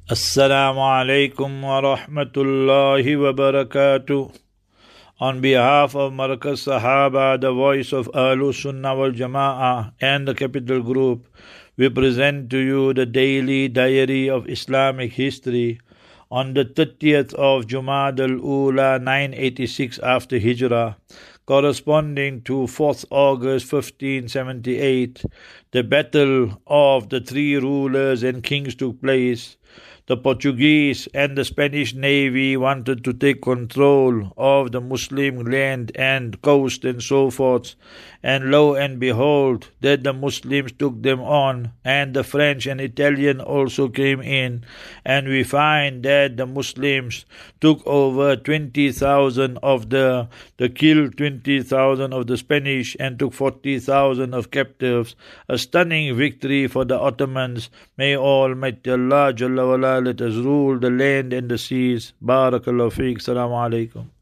Assalamu alaikum wa rahmatullahi wa barakatuh. On behalf of Markaz Sahaba, the voice of Ahlus Sunnah wal Jama'ah and the Capital Group, we present to you the daily diary of Islamic history on the 30th of Jumad al-Ula 986 after Hijrah, corresponding to 4th August 1578. The battle of the three rulers and kings took place. The Portuguese and the Spanish navy wanted to take control of the Muslim land and coast and so forth. And lo and behold, that the Muslims took them on, and the French and Italian also came in. And we find that the Muslims took over 20,000 of they killed 20,000 of the Spanish and took 40,000 of captives. A stunning victory for the Ottomans. May Almighty Allah Jalla wala let us rule the land and the seas. Barakallahu feek. Assalamu alaikum.